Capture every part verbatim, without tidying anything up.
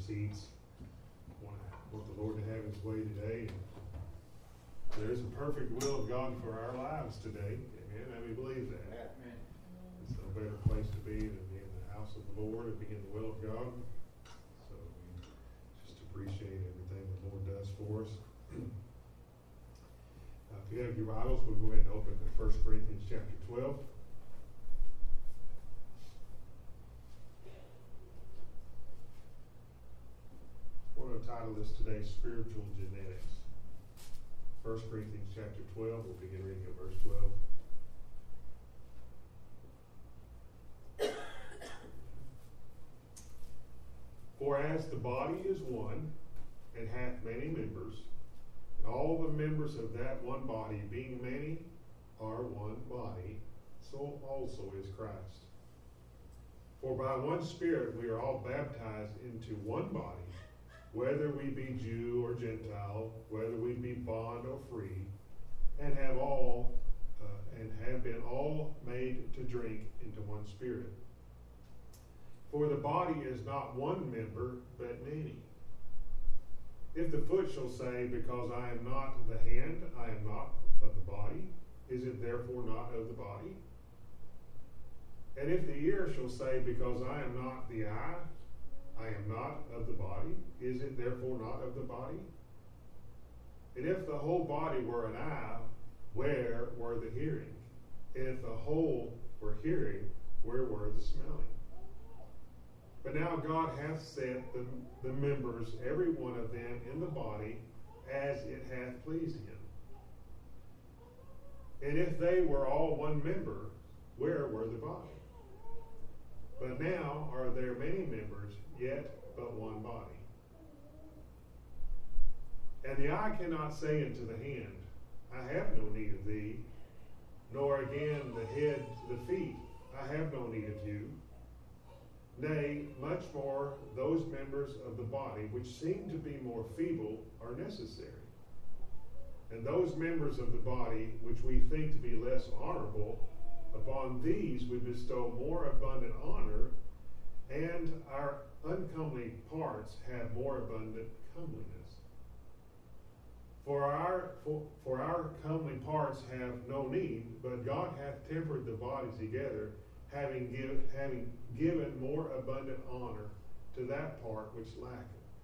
seats. I want, want the Lord to have His way today. And there is a perfect will of God for our lives today. Amen. How many believe that? Amen. There's no better place to be than be in the house of the Lord and be in the will of God. So we just appreciate everything the Lord does for us. Uh, if you have your Bibles, we'll go ahead and open to First Corinthians chapter twelve. We're going to title this today, Spiritual Genetics. First Corinthians chapter twelve, we'll begin reading at verse twelve. For as the body is one, and hath many members, and all the members of that one body, being many, are one body, so also is Christ. For by one Spirit we are all baptized into one body, whether we be Jew or Gentile, whether we be bond or free, and have all uh, and have been all made to drink into one Spirit. For the body is not one member, but many. If the foot shall say, because I am not the hand, I am not of the body, is it therefore not of the body? And if the ear shall say, because I am not the eye, I am not of the body, is it therefore not of the body? And if the whole body were an eye, where were the hearing? And if the whole were hearing, where were the smelling? But now God hath set the, the members, every one of them, in the body, as it hath pleased him. And if they were all one member, where were the body? But now are there many members, yet but one body. And the eye cannot say unto the hand, I have no need of thee, nor again the head to the feet, I have no need of you. Nay, much more those members of the body which seem to be more feeble are necessary. And those members of the body which we think to be less honorable, upon these we bestow more abundant honor, and our uncomely parts have more abundant comeliness. For our for, for our comely parts have no need, but God hath tempered the body together, having give, having given more abundant honor to that part which lacketh.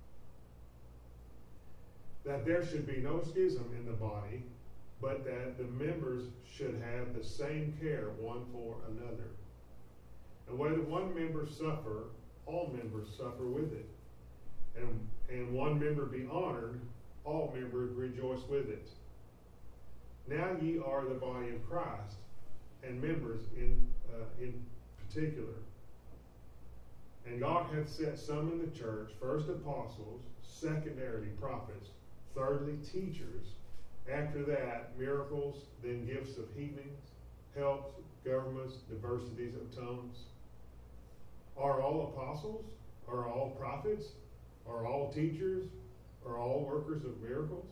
That there should be no schism in the body, but that the members should have the same care one for another. And whether one member suffer, all members suffer with it. And, and one member be honored, all members rejoice with it. Now ye are the body of Christ, and members in uh, in particular. And God hath set some in the church, first apostles, secondarily prophets, thirdly teachers, after that miracles, then gifts of healings, helps, governments, diversities of tongues. Are all apostles? Are all prophets? Are all teachers? Are all workers of miracles?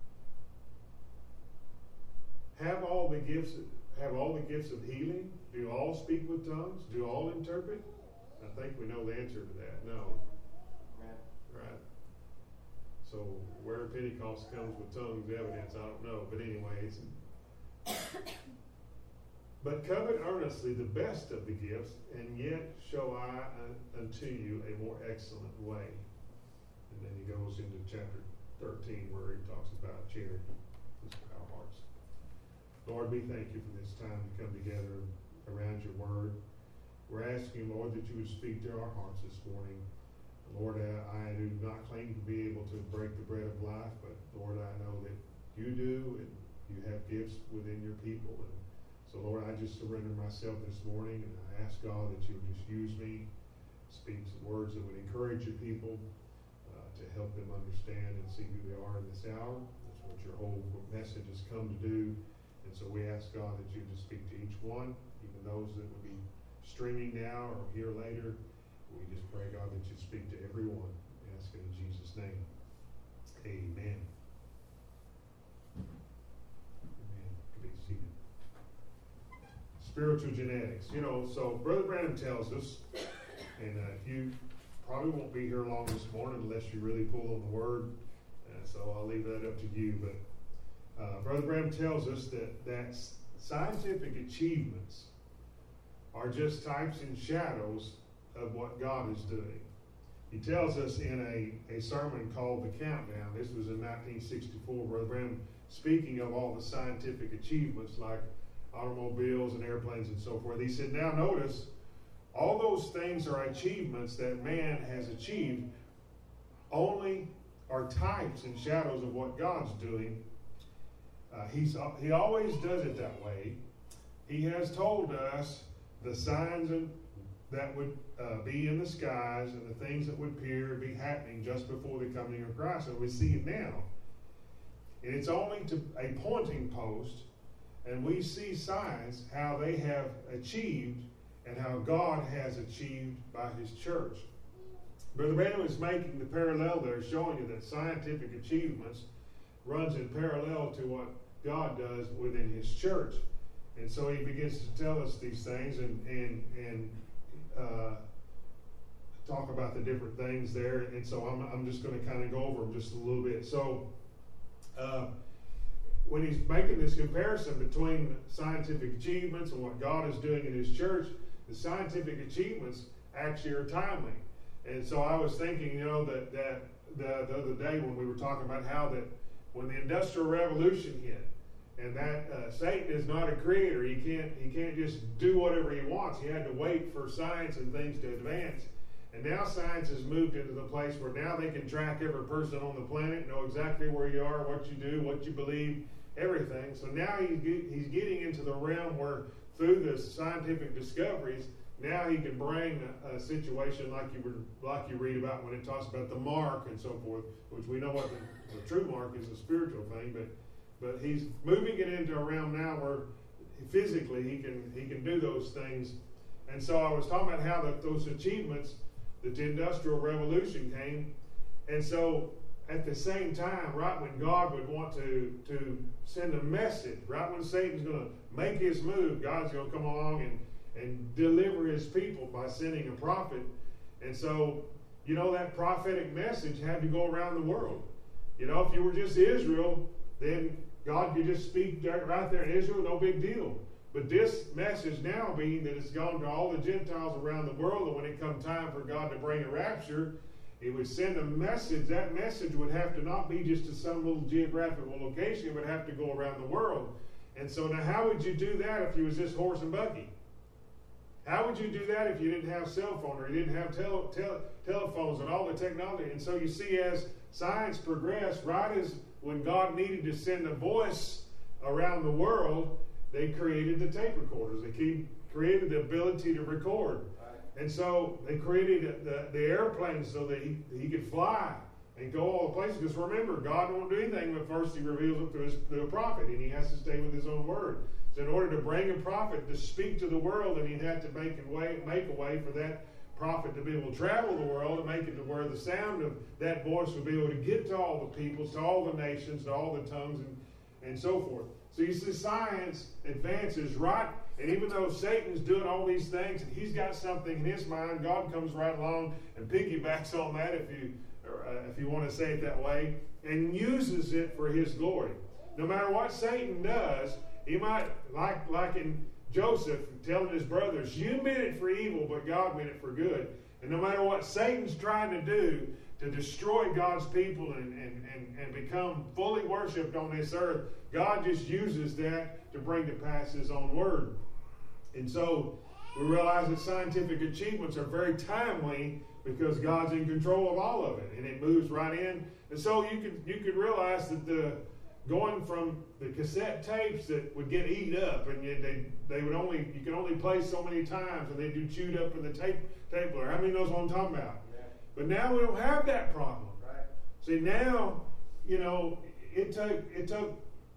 Have all the gifts have all the gifts of healing? Do all speak with tongues? Do all interpret? I think we know the answer to that. No. Right. Right. So where Pentecost comes with tongues evidence, I don't know. But anyways. But covet earnestly the best of the gifts, and yet show I unto you a more excellent way. And then he goes into chapter thirteen where he talks about charity. This is our hearts. Lord, we thank you for this time to come together around your word. We're asking, Lord, that you would speak to our hearts this morning. Lord, uh, I do not claim to be able to break the bread of life, but Lord, I know that you do, and you have gifts within your people. And so, Lord, I just surrender myself this morning, and I ask God that you would just use me, speak some words that would encourage your people, uh, to help them understand and see who they are in this hour. That's what your whole message has come to do. And so we ask God that you just speak to each one, even those that would be streaming now or here later. We just pray, God, that you speak to everyone. We ask it in Jesus' name. Amen. Amen. Be seated. Spiritual genetics. You know, so Brother Branham tells us, and uh, if you probably won't be here long this morning unless you really pull on the Word. Uh, so I'll leave that up to you. But uh, Brother Branham tells us that, that scientific achievements are just types and shadows of what God is doing. He tells us in a, a sermon called The Countdown, this was in nineteen sixty-four, Brother Branham speaking of all the scientific achievements like automobiles and airplanes and so forth. He said, now notice, all those things are achievements that man has achieved, only are types and shadows of what God's doing. Uh, he's, he always does it that way. He has told us the signs and, that would uh, be in the skies and the things that would appear to be happening just before the coming of Christ. And we see it now. And it's only to a pointing post, and we see signs how they have achieved and how God has achieved by his church. Brother Branham is making the parallel there, showing you that scientific achievements runs in parallel to what God does within his church. And so he begins to tell us these things and and and uh, talk about the different things there. And so I'm I'm just going to kind of go over them just a little bit. So uh, when he's making this comparison between scientific achievements and what God is doing in his church, the scientific achievements actually are timely. And so I was thinking, you know, that, that the, the other day when we were talking about how that when the Industrial Revolution hit, and that uh, Satan is not a creator, he can't he can't just do whatever he wants. He had to wait for science and things to advance. And now science has moved into the place where now they can track every person on the planet, know exactly where you are, what you do, what you believe, everything. So now he's he's getting into the realm where through the scientific discoveries, now he can bring a, a situation like you were, like you read about when it talks about the mark and so forth, which we know what the, the true mark is, a spiritual thing, but but he's moving it into a realm now where physically he can he can do those things. And so I was talking about how that those achievements, that the Industrial Revolution came, and so at the same time, right when God would want to to send a message, right when Satan's going to make his move, God's going to come along and and deliver his people by sending a prophet. And so, you know, that prophetic message had to go around the world. You know, if you were just Israel, then God could just speak right there in Israel, no big deal. But this message now being that it's gone to all the Gentiles around the world, and when it come time for God to bring a rapture, it would send a message. That message would have to not be just to some little geographical location. It would have to go around the world. And so now how would you do that if you was just horse and buggy? How would you do that if you didn't have cell phone or you didn't have tele, tele, telephones and all the technology? And so you see as science progressed, right as when God needed to send a voice around the world, they created the tape recorders. They keep, created the ability to record. And so they created the, the airplanes so that he, he could fly and go all the places. Because remember, God won't do anything but first he reveals it to, his, to a prophet, and he has to stay with his own word. So in order to bring a prophet to speak to the world, and he'd have to make a way, make a way for that prophet to be able to travel the world and make it to where the sound of that voice would be able to get to all the peoples, to all the nations, to all the tongues, and, and so forth. So you see science advances right, and even though Satan's doing all these things, and he's got something in his mind, God comes right along and piggybacks on that, if you, or, uh, if you want to say it that way, and uses it for his glory. No matter what Satan does, he might, like, like in Joseph telling his brothers, you meant it for evil, but God meant it for good. And no matter what Satan's trying to do to destroy God's people and, and, and, and become fully worshipped on this earth, God just uses that to bring to pass his own word. And so we realize that scientific achievements are very timely because God's in control of all of it, and it moves right in. And so you could you could realize that the going from the cassette tapes that would get eat up, and you, they they would only you could only play so many times, and they'd do chewed up in the tape tape player. How many knows what I'm talking about? Yeah. But now we don't have that problem. Right. See, now, you know, it took it took.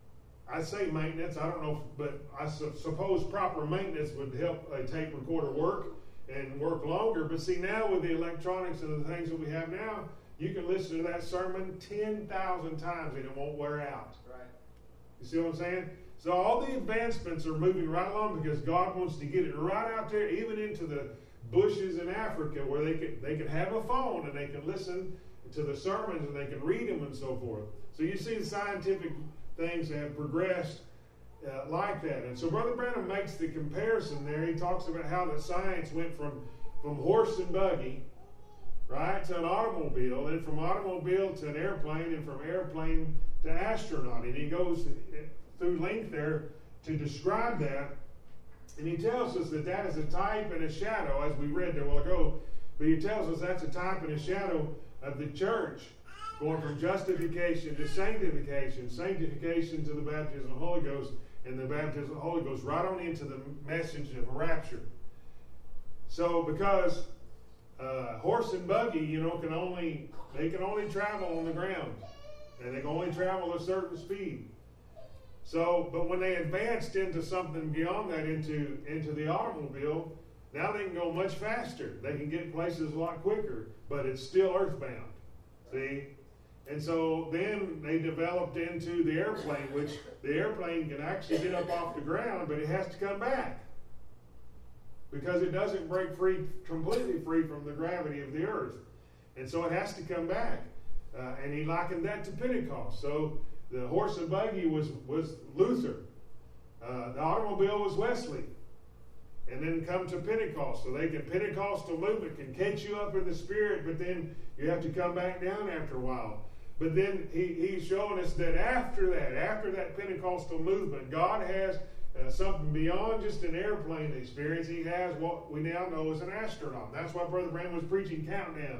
I say maintenance. I don't know, if, but I su- suppose proper maintenance would help a tape recorder work and work longer. But see, now with the electronics and the things that we have now, you can listen to that sermon ten thousand times and it won't wear out. Right. You see what I'm saying? So all the advancements are moving right along because God wants to get it right out there, even into the bushes in Africa where they could they could have a phone and they can listen to the sermons and they can read them and so forth. So you see the scientific things have progressed uh, like that. And so Brother Branham makes the comparison there. He talks about how the science went from, from horse and buggy, right, to an automobile, and from automobile to an airplane, and from airplane to astronaut. And he goes through length there to describe that. And he tells us that that is a type and a shadow, as we read there a while ago. But he tells us that's a type and a shadow of the church, going from justification to sanctification, sanctification to the baptism of the Holy Ghost, and the baptism of the Holy Ghost right on into the message of rapture. So because uh, horse and buggy, you know, can only they can only travel on the ground, and they can only travel a certain speed. So, but when they advanced into something beyond that, into into the automobile, now they can go much faster. They can get places a lot quicker, but it's still earthbound. See? And so then they developed into the airplane, which the airplane can actually get up off the ground, but it has to come back because it doesn't break free, completely free from the gravity of the earth. And so it has to come back. Uh, and he likened that to Pentecost. So the horse and buggy was, was Luther. Uh, the automobile was Wesley. And then come to Pentecost. So they can, Pentecostal movement can catch you up in the spirit, but then you have to come back down after a while. But then he, he's showing us that after that, after that Pentecostal movement, God has uh, something beyond just an airplane experience. He has what we now know as an astronaut. That's why Brother Branham was preaching Countdown.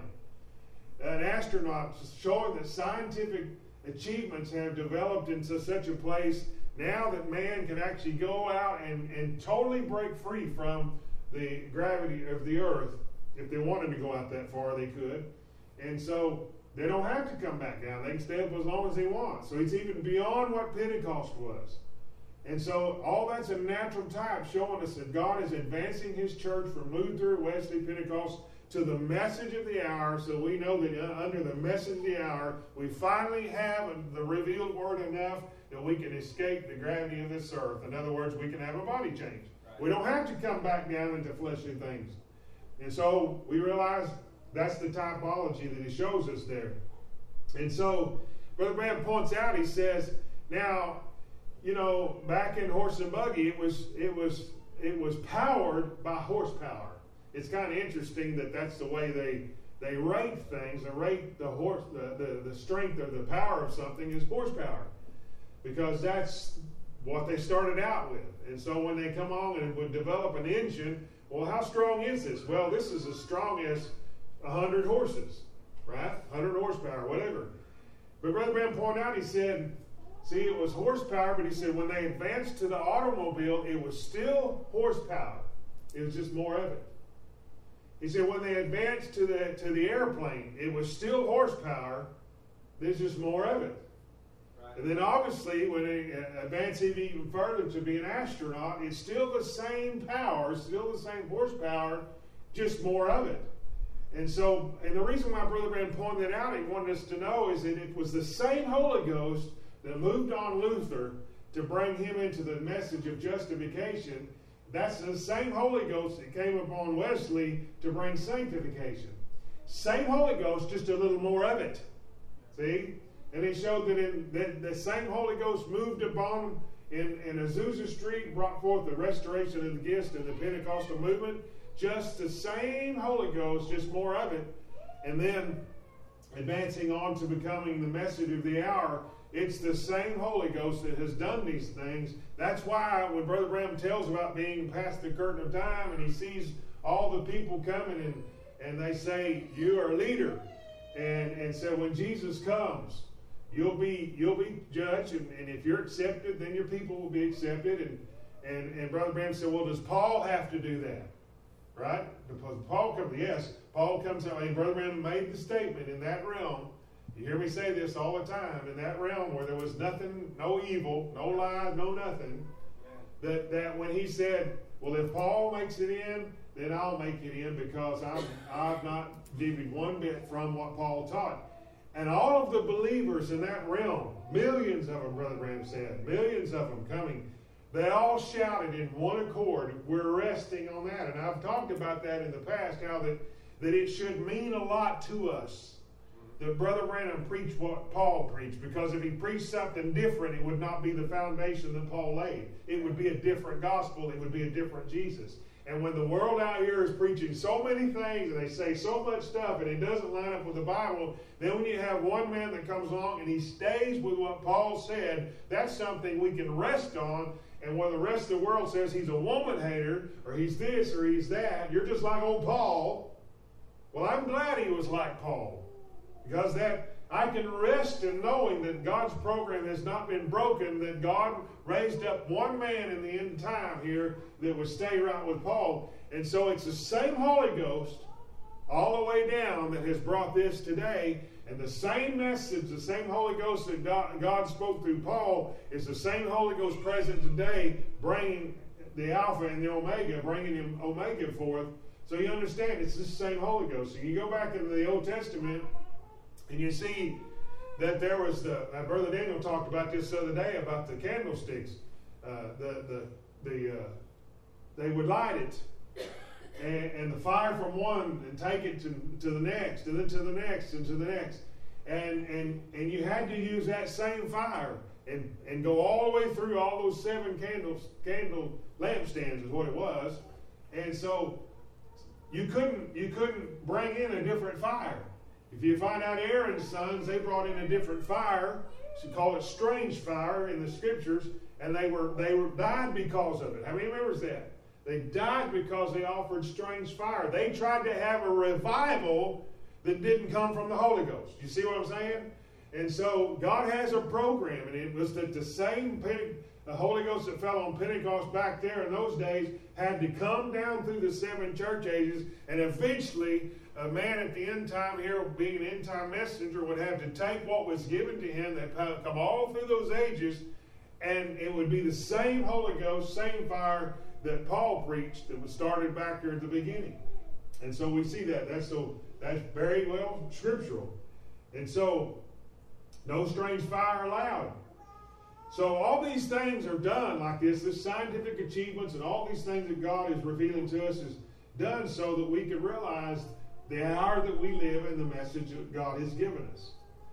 An astronaut, showing that scientific achievements have developed into such a place now that man can actually go out and, and totally break free from the gravity of the earth. If they wanted to go out that far, they could. And so they don't have to come back down. They can stay up as long as they want. So it's even beyond what Pentecost was. And so all that's a natural type showing us that God is advancing his church from Luther, Wesley, Pentecost to the message of the hour. So we know that under the message of the hour, we finally have the revealed word enough that we can escape the gravity of this earth. In other words, we can have a body change. Right. We don't have to come back down into fleshly things. And so we realize that's the typology that he shows us there. And so Brother Branham points out, he says, now, you know, back in horse and buggy, it was it was it was powered by horsepower. It's kind of interesting that that's the way they they rate things. They rate the horse the, the, the strength or the power of something is horsepower, because that's what they started out with. And so when they come on and would develop an engine, well, how strong is this? Well, this is as strong as one hundred horses, right? one hundred horsepower, whatever. But Brother Branham pointed out, he said, see, it was horsepower, but he said when they advanced to the automobile, it was still horsepower. It was just more of it. He said when they advanced to the to the airplane, it was still horsepower. There's just more of it. Right. And then obviously when they advance even further to be an astronaut, it's still the same power, still the same horsepower, just more of it. And so, and the reason why Brother Branham pointed that out, he wanted us to know, is that it was the same Holy Ghost that moved on Luther to bring him into the message of justification. That's the same Holy Ghost that came upon Wesley to bring sanctification. Same Holy Ghost, just a little more of it. See? And he showed that, in, that the same Holy Ghost moved upon in, in Azusa Street, brought forth the restoration of the gifts in the Pentecostal movement. Just the same Holy Ghost, just more of it. And then advancing on to becoming the message of the hour, it's the same Holy Ghost that has done these things. That's why when Brother Branham tells about being past the curtain of time and he sees all the people coming and, and they say, you are a leader. And, and so when Jesus comes, you'll be you'll be judged. And, and if you're accepted, then your people will be accepted. And, and, and Brother Branham said, well, does Paul have to do that? Right? Because Paul comes, yes, Paul comes out, and Brother Branham made the statement in that realm. You hear me say this all the time. In that realm where there was nothing, no evil, no lies, no nothing, that, that when he said, well, if Paul makes it in, then I'll make it in because I'm, I've not deviated one bit from what Paul taught. And all of the believers in that realm, millions of them, Brother Branham said, millions of them coming, they all shouted in one accord, we're resting on that. And I've talked about that in the past, how that, that it should mean a lot to us that Brother Branham preached what Paul preached, because if he preached something different, it would not be the foundation that Paul laid. It would be a different gospel. It would be a different Jesus. And when the world out here is preaching so many things and they say so much stuff and it doesn't line up with the Bible, then when you have one man that comes along and he stays with what Paul said, that's something we can rest on. And when the rest of the world says he's a woman hater or he's this or he's that, you're just like old Paul. Well, I'm glad he was like Paul, because that I can rest in knowing that God's program has not been broken, that God raised up one man in the end time here that would stay right with Paul. And so it's the same Holy Ghost all the way down that has brought this today. And the same message, the same Holy Ghost that God spoke through Paul is the same Holy Ghost present today, bringing the Alpha and the Omega, bringing him Omega forth. So you understand, it's the same Holy Ghost. So you go back into the Old Testament, and you see that there was the, uh, Brother Daniel talked about this the other day about the candlesticks. Uh, the the the uh, they would light it, and, and the fire from one and take it to, to the next, and then to the next, and to the next, and and and you had to use that same fire and and go all the way through all those seven candles candle lampstands is what it was, and so you couldn't you couldn't bring in a different fire. If you find out Aaron's sons, they brought in a different fire. She called it strange fire in the scriptures, and they were they were died because of it. How many remembers that? They died because they offered strange fire. They tried to have a revival that didn't come from the Holy Ghost. You see what I'm saying? And so God has a program, and it was that the same the Holy Ghost that fell on Pentecost back there in those days had to come down through the seven church ages, and eventually a man at the end time here, being an end time messenger, would have to take what was given to him that come all through those ages, and it would be the same Holy Ghost, same fire that Paul preached that was started back there at the beginning. And so we see that. That's so that's very well scriptural. And so no strange fire allowed. So all these things are done like this, this scientific achievements and all these things that God is revealing to us is done so that we can realize the hour that we live and the message that God has given us.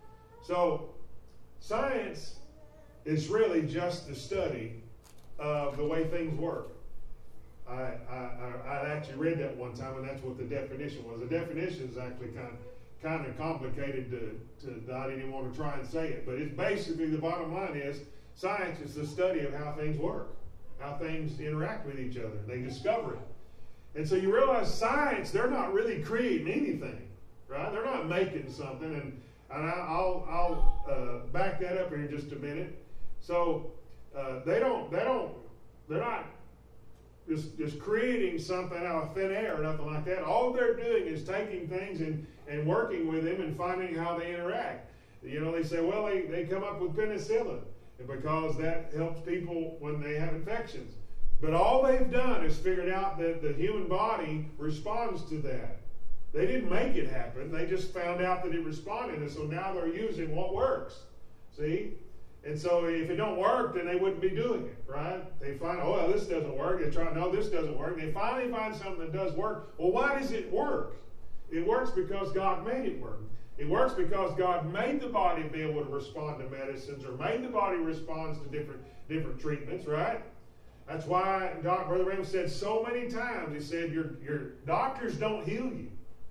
So science is really just the study of the way things work. I, I, I actually read that one time, and that's what the definition was. The definition is actually kind of, kind of complicated to, to, I didn't even want to try and say it, but it's basically, the bottom line is, science is the study of how things work, how things interact with each other. They discover it. And so you realize science, they're not really creating anything, right? They're not making something. And, and I, I'll, I'll uh, back that up here in just a minute. So uh, they don't, they don't, they're not just, just creating something out of thin air or nothing like that. All they're doing is taking things and, and working with them and finding how they interact. You know, they say, well, they, they come up with penicillin because that helps people when they have infections. But all they've done is figured out that the human body responds to that. They didn't make it happen. They just found out that it responded, and so now they're using what works. See? And so if it don't work, then they wouldn't be doing it, right? They find, oh, well, this doesn't work. They try, no, this doesn't work. They finally find something that does work. Well, why does it work? It works because God made it work. It works because God made the body be able to respond to medicines, or made the body respond to different, different treatments, right? That's why Doc, Brother Branham said so many times, he said, your, your doctors don't heal you.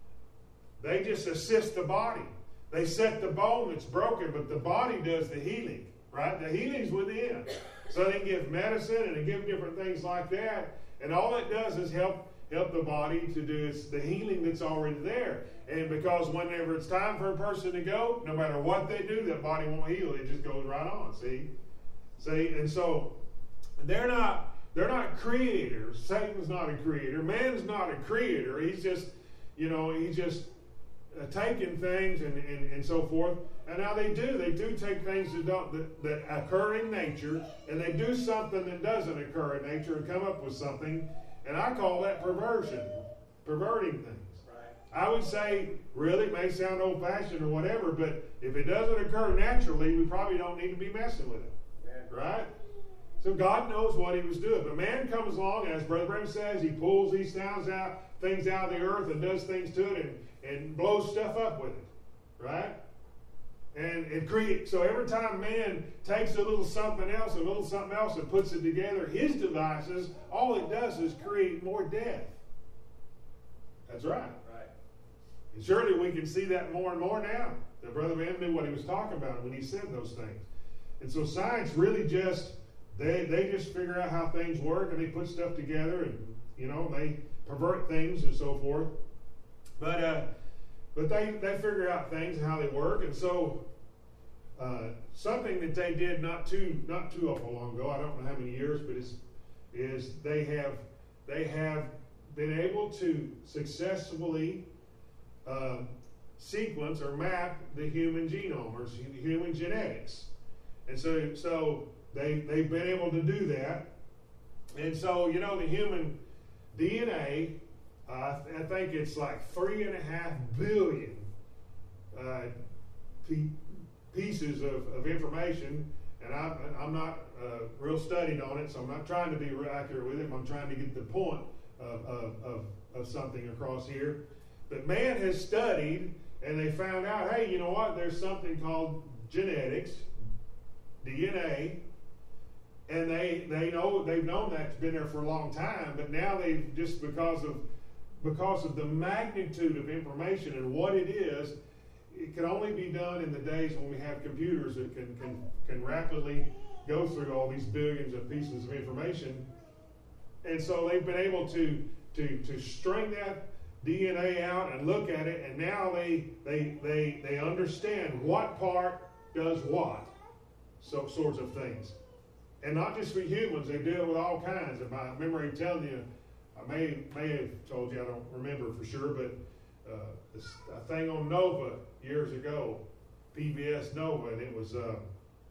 They just assist the body. They set the bone that's broken, but the body does the healing, right? The healing's within. So they give medicine and they give different things like that, and all it does is help help the body to do the healing that's already there. And because whenever it's time for a person to go, no matter what they do, that body won't heal. It just goes right on, see? See? And so they're not they're not creators. Satan's not a creator. Man's not a creator. He's just, you know, he's just uh, taking things and, and, and so forth. And now they do. They do take things that, don't, that, that occur in nature, and they do something that doesn't occur in nature and come up with something. And I call that perversion, perverting things. Right. I would say, really, it may sound old-fashioned or whatever, but if it doesn't occur naturally, we probably don't need to be messing with it. Yeah. Right? So God knows what he was doing. But man comes along, as Brother Branham says, he pulls these sounds out, things out of the earth and does things to it and, and blows stuff up with it. Right? And it creates, so every time man takes a little something else, a little something else, and puts it together, his devices, all it does is create more death. That's right. Right. And surely we can see that more and more now. That Brother Van knew what he was talking about when he said those things. And so science really just, they, they just figure out how things work, and they put stuff together, and, you know, they pervert things and so forth. But, uh, But they, they figure out things and how they work, and so uh, something that they did not too not too awful long ago, I don't know how many years, but it's is they have they have been able to successfully uh, sequence or map the human genome or human genetics, and so so they they've been able to do that, and so you know the human D N A. Uh, I think it's like three and a half billion uh, p- pieces of, of information, and I, I'm not uh, real studied on it, so I'm not trying to be real accurate with it. I'm trying to get the point of, of, of, of something across here. But man has studied, and they found out, hey, you know what? There's something called genetics, D N A. And they, they know they've known that's been there for a long time, but now they've just because of because of the magnitude of information and what it is, it can only be done in the days when we have computers that can can, can rapidly go through all these billions of pieces of information. And so they've been able to to to string that D N A out and look at it, and now they they they they understand what part does what, so sorts of things. And not just for humans, they do it with all kinds. If my memory telling you, I may may have told you, I don't remember for sure, but uh, this, a thing on Nova years ago, P B S Nova, and it was a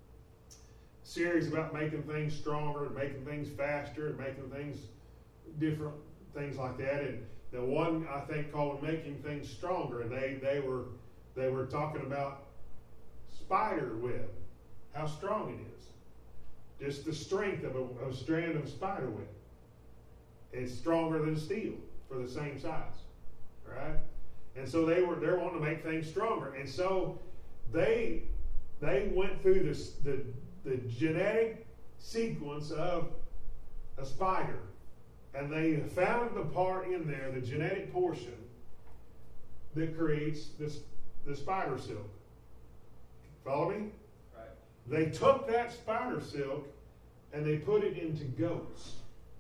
series about making things stronger, and making things faster, and making things different, things like that. And the one I think called "Making Things Stronger," and they they were they were talking about spider web, how strong it is. Just the strength of a, a strand of spider web. It's stronger than steel for the same size, right? And so they were they're wanting to make things stronger, and so they they went through this the the genetic sequence of a spider, and they found the part in there, the genetic portion that creates this the spider silk. Follow me? They took that spider silk and they put it into goats.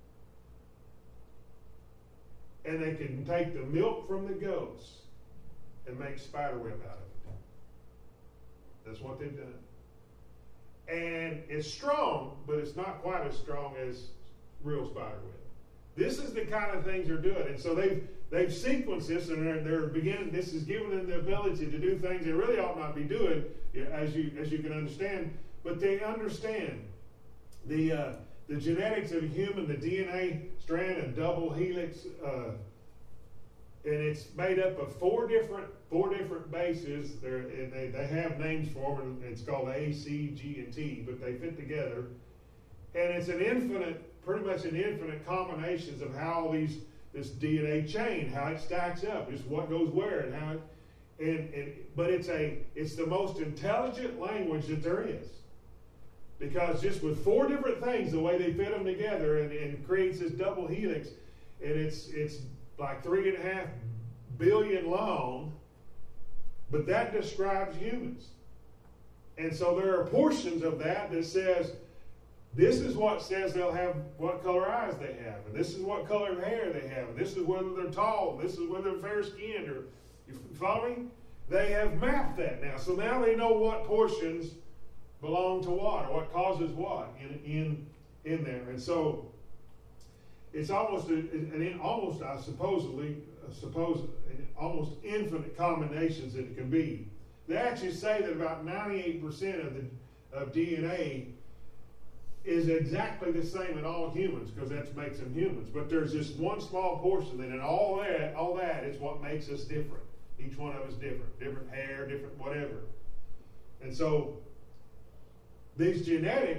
And they can take the milk from the goats and make spider web out of it. That's what they've done. And it's strong, but it's not quite as strong as real spider web. This is the kind of things they're doing. And so they've they've sequenced this, and they're, they're beginning, this is giving them the ability to do things they really ought not be doing, as you as you can understand. But they understand the uh, the genetics of a human, the D N A strand and double helix, uh, and it's made up of four different four different bases. They're, and they they have names for them, and it's called A, C, G, and T, but they fit together, and it's an infinite, pretty much an infinite combinations of how these this D N A chain, how it stacks up, just what goes where, and how it, and, and but it's a it's the most intelligent language that there is. Because just with four different things, the way they fit them together, and, and creates this double helix, and it's it's like three and a half billion long, but that describes humans. And so there are portions of that that says, this is what says they'll have, what color eyes they have, and this is what color hair they have, and this is whether they're tall, and this is whether they're fair-skinned, or, you follow me? They have mapped that now. So now they know what portions belong to what, or what causes what in in in there. And so it's almost a, an almost I supposedly uh, suppose almost infinite combinations that it can be. They actually say that about ninety-eight percent of the of D N A is exactly the same in all humans, because that makes them humans. But there's just one small portion that, and all that all that is what makes us different. Each one of us different, different hair, different whatever. And so these genetics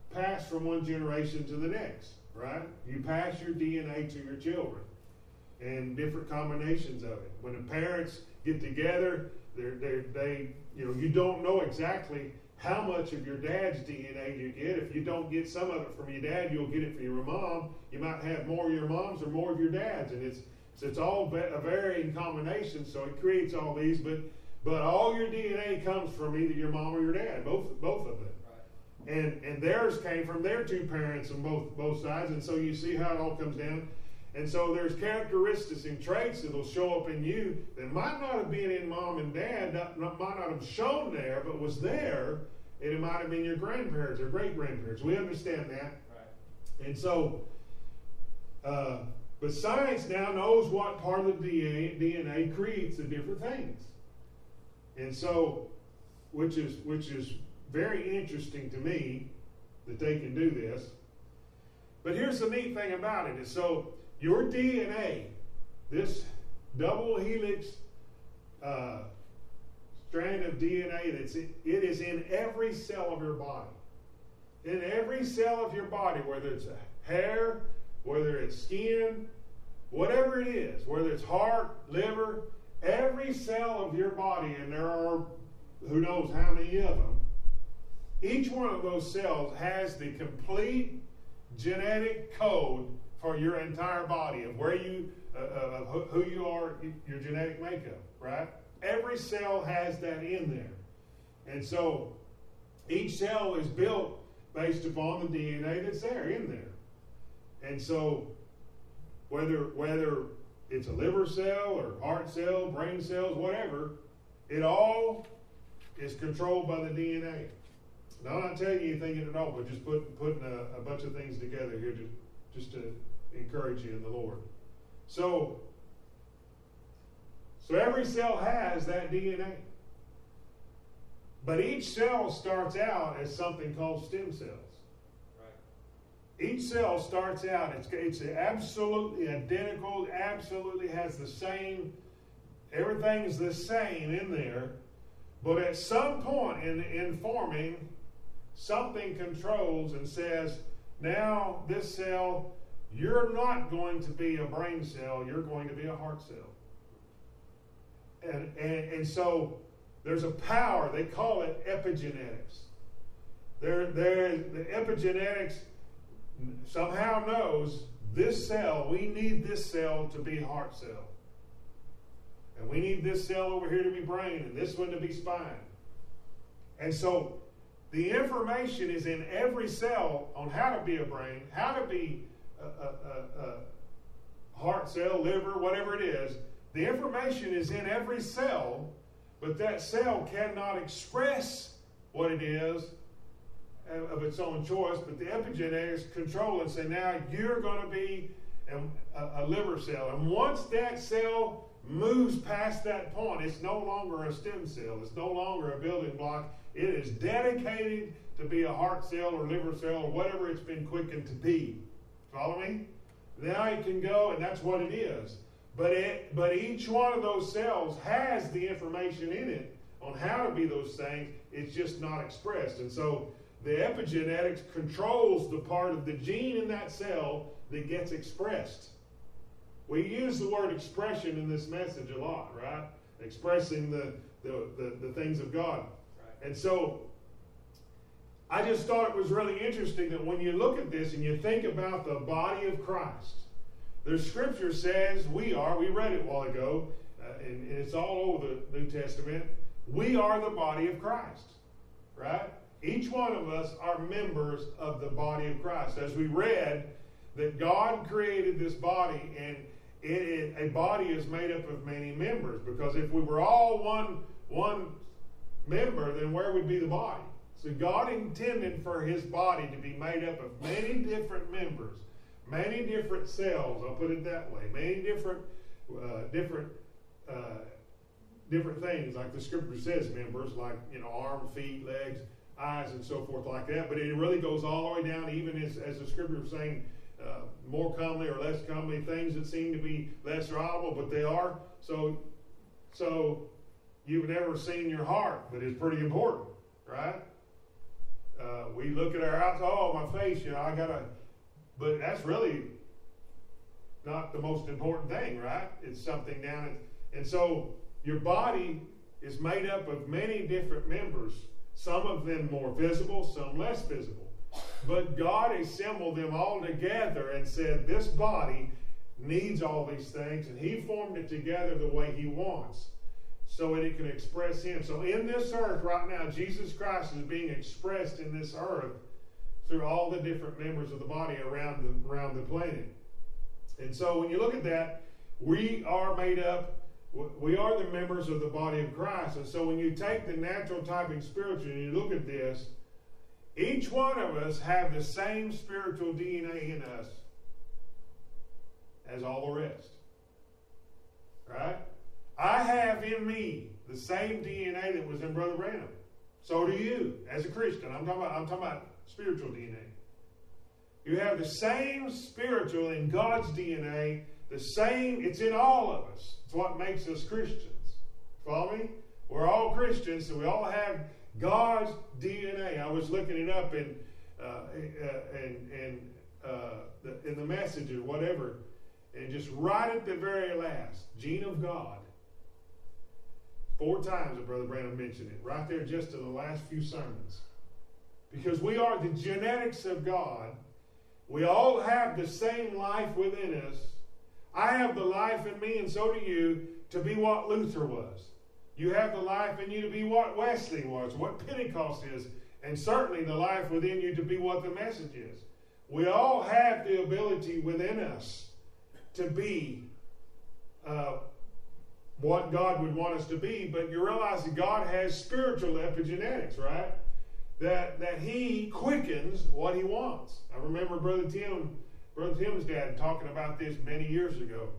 passed from one generation to the next, right? You pass your D N A to your children, and different combinations of it. When the parents get together, they're, they're, they, you know, you don't know exactly how much of your dad's D N A you get. If you don't get some of it from your dad, you'll get it from your mom. You might have more of your mom's or more of your dad's, and it's so it's all a varying combination. So it creates all these, but but all your D N A comes from either your mom or your dad, both both of them. Right. And and theirs came from their two parents on both both sides, and so you see how it all comes down. And so there's characteristics and traits that will show up in you that might not have been in mom and dad, not, not, might not have shown there, but was there, and it might have been your grandparents or great-grandparents. We understand that. Right. And so, uh, but science now knows what part of the D N A creates the different things. And so, which is, which is very interesting to me that they can do this. But here's the neat thing about it is so, your D N A, this double helix uh, strand of D N A, that's it, it is in every cell of your body. In every cell of your body, whether it's a hair, whether it's skin, whatever it is, whether it's heart, liver, every cell of your body, and there are who knows how many of them, each one of those cells has the complete genetic code for your entire body of where you, uh, of who you are, your genetic makeup, right? Every cell has that in there. And so each cell is built based upon the D N A that's there, in there. And so whether, whether it's a liver cell or heart cell, brain cells, whatever, it all is controlled by the D N A. Now, I'm not telling you anything at all, but just put, putting a, a bunch of things together here to just to encourage you in the Lord. So, so every cell has that D N A. But each cell starts out as something called stem cells. Right. Each cell starts out, it's, it's absolutely identical, absolutely has the same, everything's the same in there. But at some point in, in forming, something controls and says, now this cell, you're not going to be a brain cell, you're going to be a heart cell. And, and, and so there's a power, they call it epigenetics. There, there, the epigenetics somehow knows this cell, we need this cell to be heart cell. And we need this cell over here to be brain and this one to be spine. And so the information is in every cell on how to be a brain, how to be a, a, a, a heart cell, liver, whatever it is. The information is in every cell, but that cell cannot express what it is of its own choice. But the epigenetics control and say, now you're going to be a, a liver cell. And once that cell moves past that point, it's no longer a stem cell. It's no longer a building block. It is dedicated to be a heart cell or liver cell or whatever it's been quickened to be. Follow me? Now it can go, and that's what it is. But it, but each one of those cells has the information in it on how to be those things. It's just not expressed. And so the epigenetics controls the part of the gene in that cell that gets expressed. We use the word expression in this message a lot, right? Expressing the, the, the, the things of God. Right. And so I just thought it was really interesting that when you look at this and you think about the body of Christ, the scripture says we are, we read it a while ago, uh, and, and it's all over the New Testament, we are the body of Christ, right? Each one of us are members of the body of Christ. As we read that God created this body, and it, it, a body is made up of many members, because if we were all one, one member, then where would be the body? So God intended for his body to be made up of many different members, many different cells, I'll put it that way, many different uh, different uh, different things, like the scripture says, members, like, you know, arm, feet, legs, eyes, and so forth like that. But it really goes all the way down, even as, as the scripture is saying, uh, more commonly or less commonly, things that seem to be less audible, but they are. So, so you've never seen your heart, but it's pretty important, right? uh, we look at our eyes, oh, my face, you know, I got to, but that's really not the most important thing, right? It's something down at, and so your body is made up of many different members, some of them more visible, some less visible. But God assembled them all together and said, this body needs all these things, and He formed it together the way He wants, so that it can express Him. So in this earth right now, Jesus Christ is being expressed in this earth through all the different members of the body around the, around the planet. And so when you look at that, we are made up, we are the members of the body of Christ. And so when you take the natural typing spiritual and you look at this, each one of us have the same spiritual D N A in us as all the rest. Right? I have in me the same D N A that was in Brother Branham. So do you, as a Christian. I'm talking about, I'm talking about spiritual D N A. You have the same spiritual in God's D N A, the same, it's in all of us. It's what makes us Christians. Follow me? We're all Christians, so we all have God's D N A. I was looking it up in, uh, uh, in, in, uh, the, in the Message or whatever, and just right at the very last, gene of God. Four times that Brother Branham mentioned it, right there just in the last few sermons. Because we are the genetics of God. We all have the same life within us. I have the life in me, and so do you, to be what Luther was. You have the life in you to be what Wesley was, what Pentecost is, and certainly the life within you to be what the Message is. We all have the ability within us to be uh, what God would want us to be, but you realize that God has spiritual epigenetics, right? That that He quickens what He wants. I remember Brother Tim, Brother Tim's dad talking about this many years ago.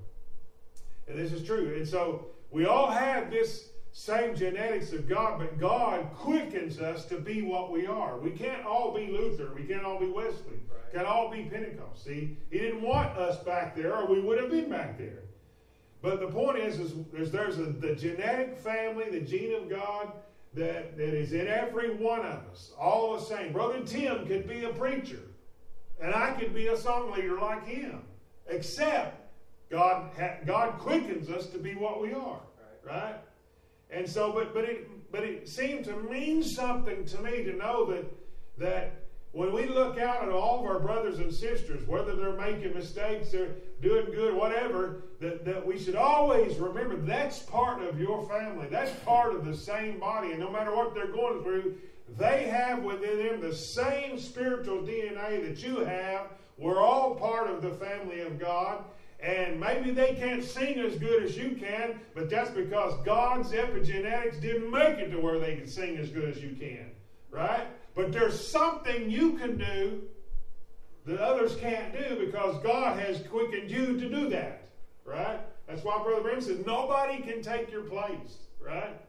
And this is true. And so we all have this same genetics of God, but God quickens us to be what we are. We can't all be Luther. We can't all be Wesley. Right. Can't all be Pentecost. See, He didn't want us back there, or we would have been back there. But the point is, is, is there's a, the genetic family, the gene of God, that, that is in every one of us, all the same. Brother Tim could be a preacher, and I could be a song leader like him, except God ha, God quickens us to be what we are, right? right? And so, but but it but it seemed to mean something to me to know that that when we look out at all of our brothers and sisters, whether they're making mistakes or doing good, whatever, that, that we should always remember that's part of your family. That's part of the same body. And no matter what they're going through, they have within them the same spiritual D N A that you have. We're all part of the family of God. And maybe they can't sing as good as you can, but that's because God's epigenetics didn't make it to where they can sing as good as you can. Right? But there's something you can do that others can't do because God has quickened you to do that. Right? That's why Brother Branham says nobody can take your place. Right?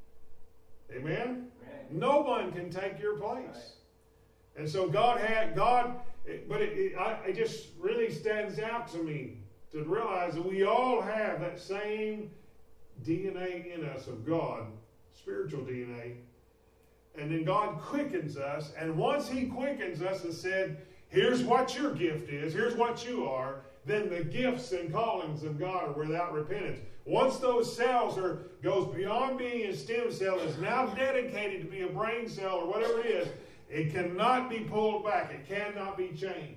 Amen? Right. No one can take your place. Right. And so God had, God, but it, it, I, it just really stands out to me to realize that we all have that same D N A in us of God, spiritual D N A. And then God quickens us. And once He quickens us and said, here's what your gift is, here's what you are, then the gifts and callings of God are without repentance. Once those cells are goes beyond being a stem cell, is now dedicated to be a brain cell or whatever it is, it cannot be pulled back. It cannot be changed.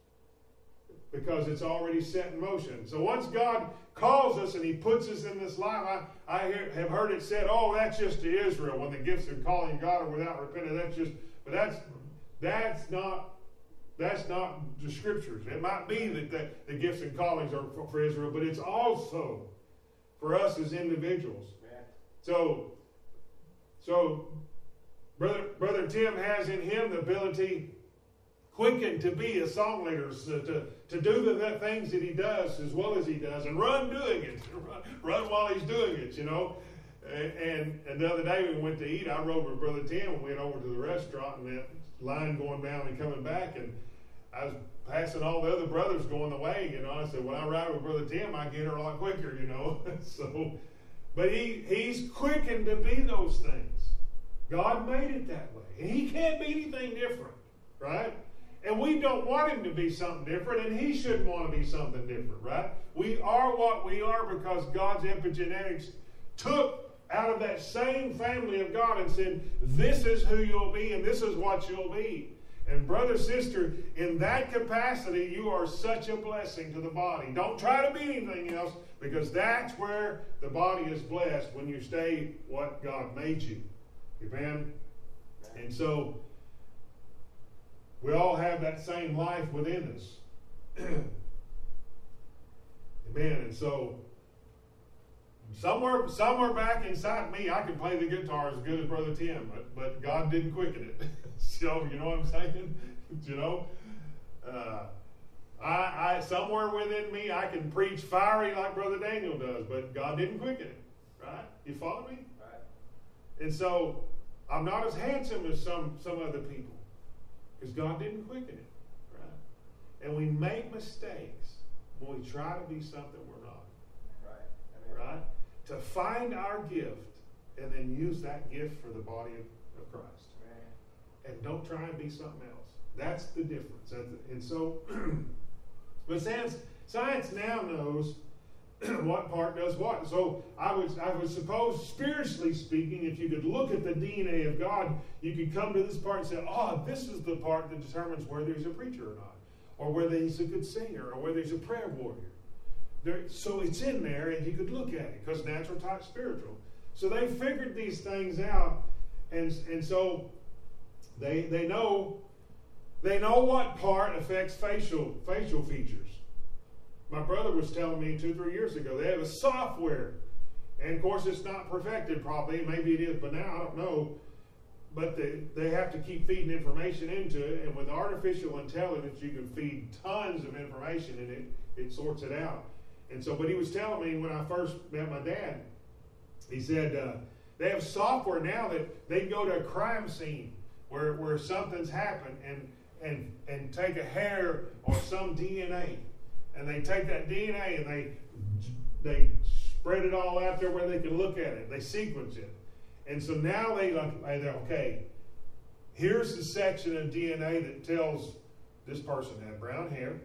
Because it's already set in motion. So once God calls us and He puts us in this life, I, I hear, have heard it said, oh, that's just to Israel when the gifts of calling God are without repentance. That's just, but that's that's not that's not the Scriptures. It might be that the, the gifts and callings are for, for Israel, but it's also for us as individuals. So, so brother brother Tim has in him the ability, quickened to be a song leader, to, to, to do the, the things that he does as well as he does, and run doing it, run, run while he's doing it, you know. And, and, and the other day we went to eat, I rode with Brother Tim and went over to the restaurant, and that line going down and coming back, and I was passing all the other brothers going the way, you know. I said, when I ride with Brother Tim, I get her a lot quicker, you know. So, but he he's quickened to be those things. God made it that way. And He can't be anything different, right? And we don't want Him to be something different, and He shouldn't want to be something different, right? We are what we are because God's epigenetics took out of that same family of God and said, this is who you'll be, and this is what you'll be. And brother, sister, in that capacity, you are such a blessing to the body. Don't try to be anything else, because that's where the body is blessed, when you stay what God made you. Amen? And so, we all have that same life within us. Amen. And so, somewhere somewhere back inside me, I can play the guitar as good as Brother Tim, but, but God didn't quicken it. So, you know what I'm saying? You know? Uh, I, I somewhere within me, I can preach fiery like Brother Daniel does, but God didn't quicken it. Right? You follow me? Right. And so, I'm not as handsome as some, some other people, because God didn't quicken it. Right? And we make mistakes when we try to be something we're not. Right. Right? To find our gift and then use that gift for the body of, of Christ. Right. And don't try and be something else. That's the difference. That's the, and so, but science, science now knows what part does what. So I would, I would suppose, spiritually speaking, if you could look at the D N A of God, you could come to this part and say, oh, this is the part that determines whether he's a preacher or not, or whether he's a good singer, or whether he's a prayer warrior. There, so it's in there, and you could look at it, because natural type spiritual. So they figured these things out, and and so they they know they know what part affects facial facial features. My brother was telling me two three years ago they have a software, and of course it's not perfected properly. Maybe it is, but now I don't know. But they, they have to keep feeding information into it, and with artificial intelligence, you can feed tons of information, and it it sorts it out. And so, but he was telling me when I first met my dad, he said uh, they have software now that they go to a crime scene where, where something's happened and, and, and take a hair or some D N A. And they take that D N A and they, they spread it all out there where they can look at it. They sequence it. And so now they like, they're, okay, here's the section of D N A that tells this person had brown hair.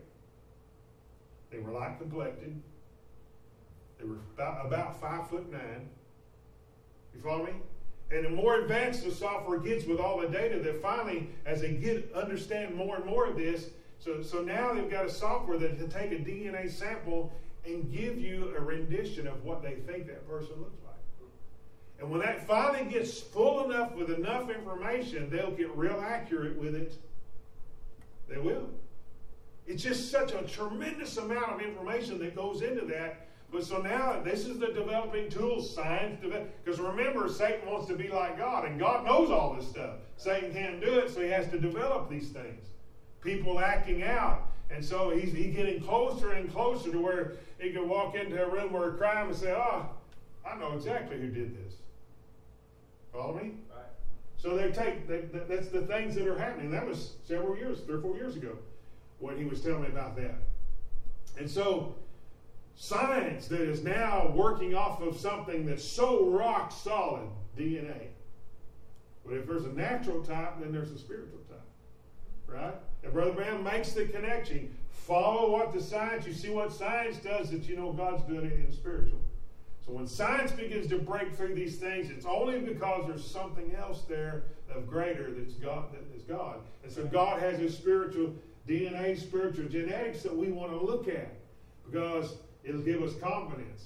They were light complected. They were about, about five foot nine. You follow me? And the more advanced the software gets with all the data, that finally, as they get understand more and more of this, so, so now they've got a software that can take a D N A sample and give you a rendition of what they think that person looks like. And when that finally gets full enough with enough information, they'll get real accurate with it. They will. It's just such a tremendous amount of information that goes into that. But so now, this is the developing tools, science. Because remember, Satan wants to be like God, and God knows all this stuff. Satan can't do it, so he has to develop these things. People acting out. And so he's, he's getting closer and closer to where he can walk into a room where a crime and say, oh, I know exactly who did this. Follow me? Right. So they take, they, that's the things that are happening. That was several years, three or four years ago, when he was telling me about that. And so, science that is now working off of something that's so rock solid, D N A. But if there's a natural type, then there's a spiritual type. Right? And Brother Branham makes the connection. Follow what the science, you see what science does, that you know God's doing it in spiritual. So when science begins to break through these things, it's only because there's something else there of greater that's God, that is God. And so God has his spiritual D N A, spiritual genetics that we want to look at, because it'll give us confidence.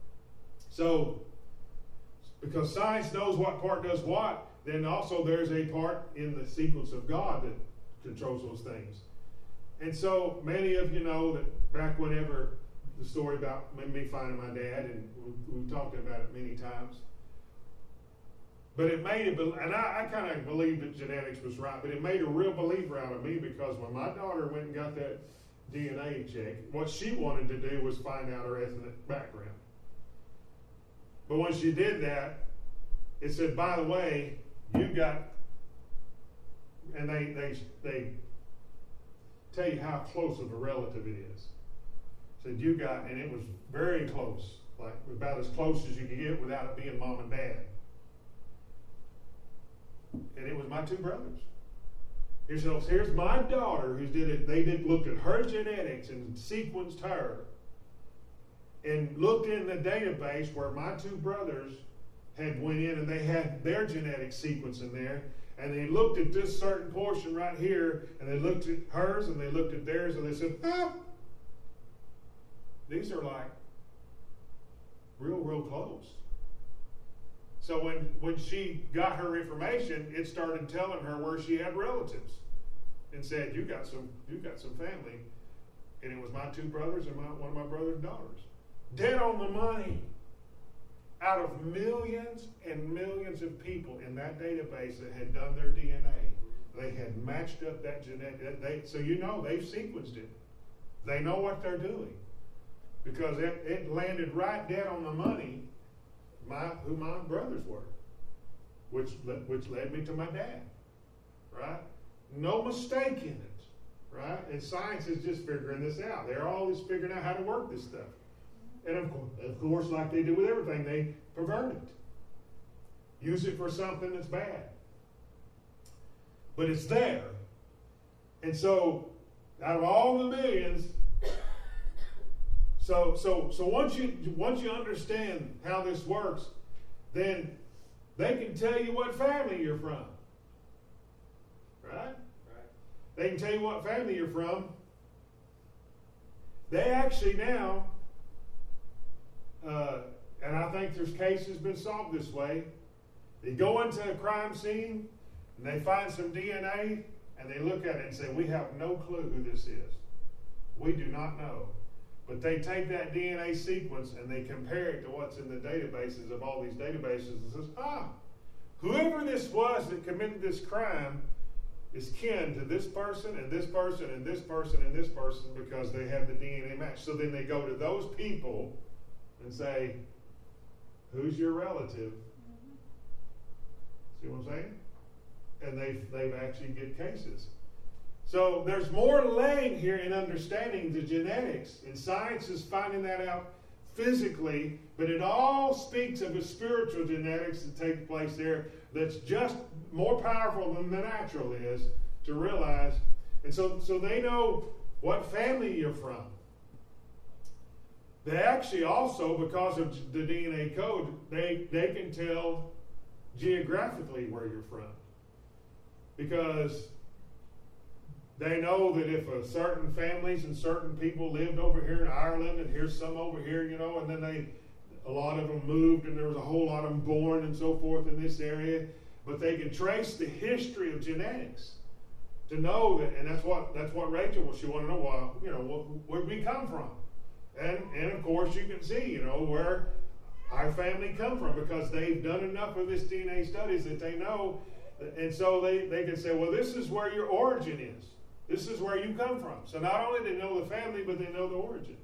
So, because science knows what part does what, then also there's a part in the sequence of God that controls those things. And so, many of you know that back whenever the story about me finding my dad, and we've talked about it many times. But it made it, and I, I kind of believed that genetics was right, but it made a real believer out of me, because when my daughter went and got that D N A check, what she wanted to do was find out her ethnic background. But when she did that, it said, by the way, you got, and they they they tell you how close of a relative it is. Said you got, and it was very close, like about as close as you could get without it being mom and dad. and it was my two brothers. Here's, here's my daughter who did it. They did looked at her genetics and sequenced her, and looked in the database where my two brothers had went in, and they had their genetic sequence in there, and they looked at this certain portion right here, and they looked at hers, and they looked at theirs, and they said, ah, these are like real, real close. So when, when she got her information, it started telling her where she had relatives, and said, you got some, you got some family, and it was my two brothers and my, one of my brother's daughters. Dead on the money. Out of millions and millions of people in that database that had done their D N A, they had matched up that genetic. They, so you know they've sequenced it. They know what they're doing because it, it landed right dead on the money. My who my brothers were, which which led me to my dad. Right? No mistake in it. Right? And science is just figuring this out. They're always figuring out how to work this stuff. And of course, of course, like they do with everything, they pervert it. Use it for something that's bad. But it's there. And so, out of all the millions, so so so once you once you understand how this works, then they can tell you what family you're from. Right? Right. They can tell you what family you're from. They actually now Uh, and I think there's cases been solved this way. They go into a crime scene and they find some D N A and they look at it and say, we have no clue who this is. We do not know. But they take that D N A sequence and they compare it to what's in the databases of all these databases and says, ah, whoever this was that committed this crime is kin to this person and this person and this person and this person because they have the D N A match. So then they go to those people and say, who's your relative? Mm-hmm. See what I'm saying? And they've, they've actually get cases. So there's more laying here in understanding the genetics, and science is finding that out physically, but it all speaks of a spiritual genetics that takes place there that's just more powerful than the natural is to realize. And so, so they know what family you're from. They actually also, because of the D N A code, they, they can tell geographically where you're from. Because they know that if a certain families and certain people lived over here in Ireland, and here's some over here, you know, and then they, a lot of them moved, and there was a whole lot of them born and so forth in this area. But they can trace the history of genetics to know that, and that's what that's what Rachel was. She wanted to know, well, you know, where did we come from? And, and of course, you can see, you know, where our family come from because they've done enough of this D N A studies that they know. And so they, they can say, well, this is where your origin is. This is where you come from. So not only do they know the family, but they know the origin.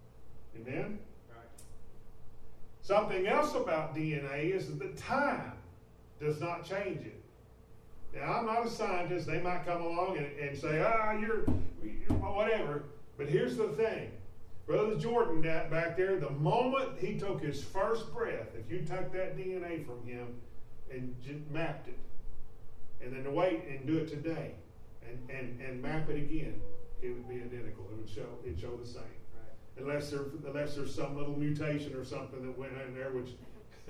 Amen? Right. Something else about D N A is that the time does not change it. Now, I'm not a scientist. They might come along and, and say, ah, you're, you're whatever. But here's the thing. Brother Jordan back there, the moment he took his first breath, if you took that D N A from him and mapped it, and then to wait and do it today, and, and, and map it again, it would be identical. It would show it'd show the same. Right. Unless there unless there's some little mutation or something that went in there, which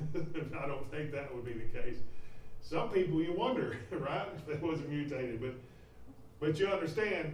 I don't think that would be the case. Some people you wonder, right, if it wasn't mutated, but but you understand.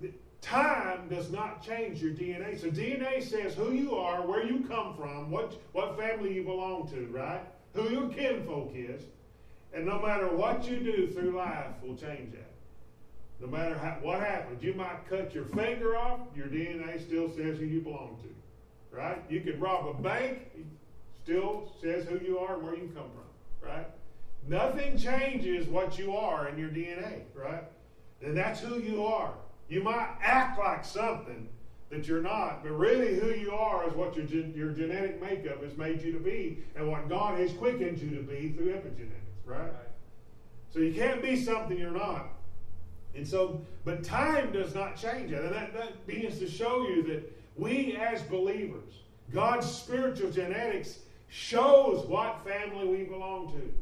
Time does not change your D N A. So D N A says who you are, where you come from, what, what family you belong to, right? Who your kinfolk is. And no matter what you do through life will change that. No matter how, what happens. You might cut your finger off, your D N A still says who you belong to, right? You could rob a bank, it still says who you are and where you come from, right? Nothing changes what you are in your D N A, right? And that's who you are. You might act like something that you're not, but really who you are is what your, your genetic makeup has made you to be and what God has quickened you to be through epigenetics, right? right? So you can't be something you're not. And so, but time does not change that. And that, that begins to show you that we as believers, God's spiritual genetics shows what family we belong to.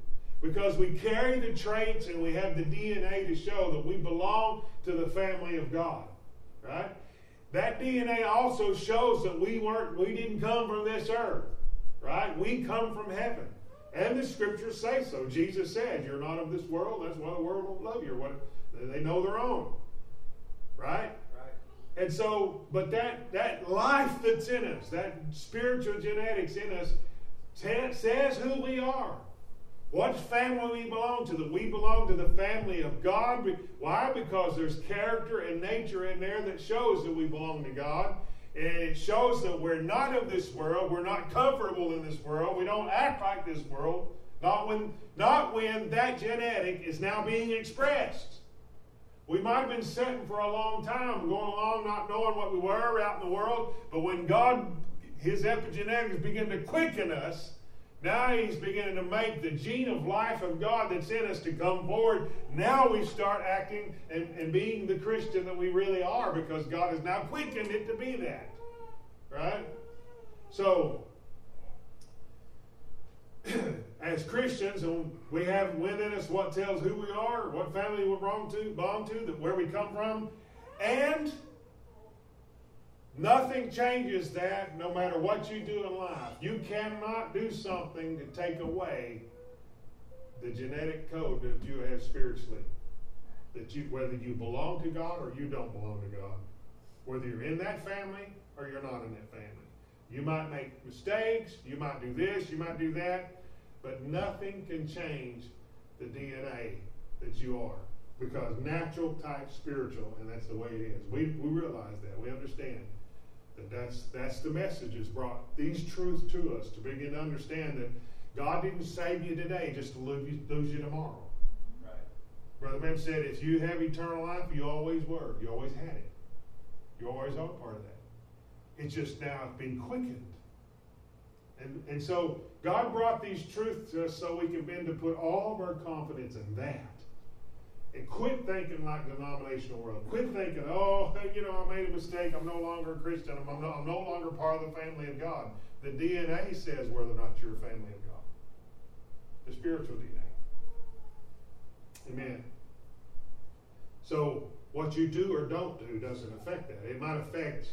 Because we carry the traits and we have the D N A to show that we belong to the family of God. Right? That D N A also shows that we weren't, we didn't come from this earth. Right? We come from heaven. And the scriptures say so. Jesus said, you're not of this world, that's why the world won't love you. What, they know their own. Right? Right. And so, but that, that life that's in us, that spiritual genetics in us, t- says who we are. What family we belong to? That we belong to the family of God. Why? Because there's character and nature in there that shows that we belong to God. And it shows that we're not of this world. We're not comfortable in this world. We don't act like this world. Not when, not when that genetic is now being expressed. We might have been sitting for a long time, going along not knowing what we were out in the world. But when God, His epigenetics begin to quicken us, now He's beginning to make the gene of life of God that's in us to come forward. Now we start acting and, and being the Christian that we really are, because God has now quickened it to be that. Right? So, as Christians, we have within us what tells who we are, what family we belong to, belong to, that where we come from, and nothing changes that no matter what you do in life. You cannot do something to take away the genetic code that you have spiritually. That you, whether you belong to God or you don't belong to God. Whether you're in that family or you're not in that family. You might make mistakes, you might do this, you might do that, but nothing can change the D N A that you are. Because natural type spiritual, and that's the way it is. We, we realize that. We understand. That that's, that's the message that's brought these truths to us to begin to understand that God didn't save you today just to lose you, lose you tomorrow. Right. Brother Ben said, if you have eternal life, you always were. You always had it. You always are part of that. It's just now been quickened. And, and so God brought these truths to us so we can begin to put all of our confidence in that. And quit thinking like the denominational world. Quit thinking, oh, you know, I made a mistake. I'm no longer a Christian. I'm, I'm, no, I'm no longer part of the family of God. The D N A says whether or not you're a family of God. The spiritual D N A. Amen. So what you do or don't do doesn't affect that. It might affect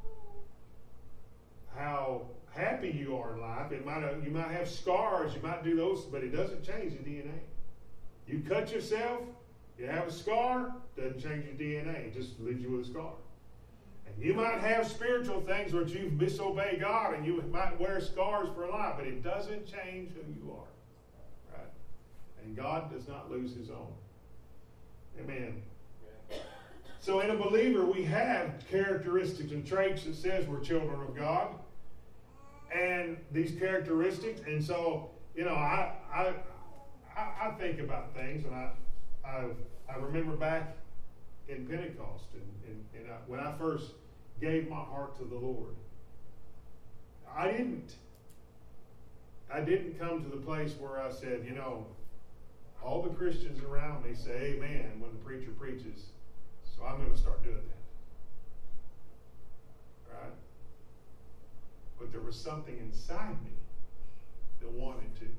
how happy you are in life. It might have, you might have scars. You might do those, but it doesn't change the D N A. You cut yourself. You have a scar, doesn't change your D N A, it just leaves you with a scar. And you might have spiritual things where you disobey God and you might wear scars for life, but it doesn't change who you are. Right? And God does not lose His own. Amen. So in a believer, we have characteristics and traits that says we're children of God. And these characteristics, and so, you know, I I I, I think about things, and I I, I remember back in Pentecost, and, and, and I, when I first gave my heart to the Lord, I didn't, I didn't come to the place where I said, you know, all the Christians around me say amen when the preacher preaches, so I'm going to start doing that. Right? But there was something inside me that wanted to,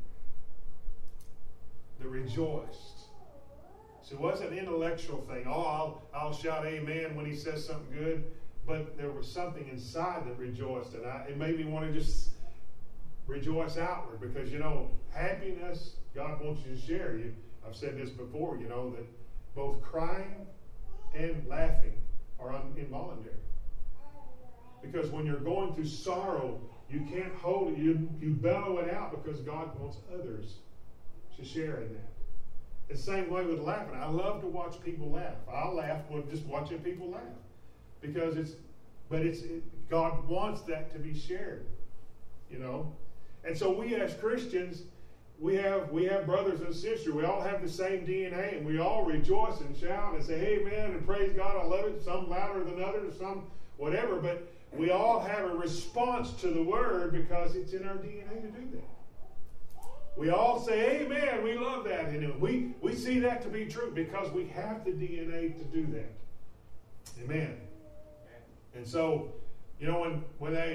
that rejoiced. So it wasn't an intellectual thing. Oh, I'll, I'll shout amen when he says something good. But there was something inside that rejoiced. And I, it made me want to just rejoice outward. Because, you know, happiness, God wants you to share. You, I've said this before, you know, that both crying and laughing are un- involuntary. Because when you're going through sorrow, you can't hold it. You, you bellow it out because God wants others to share in that. The same way with laughing. I love to watch people laugh. I'll laugh with just watching people laugh. Because it's, but it's, it, God wants that to be shared. You know? And so we as Christians, we have, we have brothers and sisters. We all have the same D N A, and we all rejoice and shout and say, hey, man, and praise God, I love it. Some louder than others, some whatever. But we all have a response to the word because it's in our D N A to do that. We all say, amen, we love that. And we, we see that to be true because we have the D N A to do that. Amen. And so, you know, when, when they,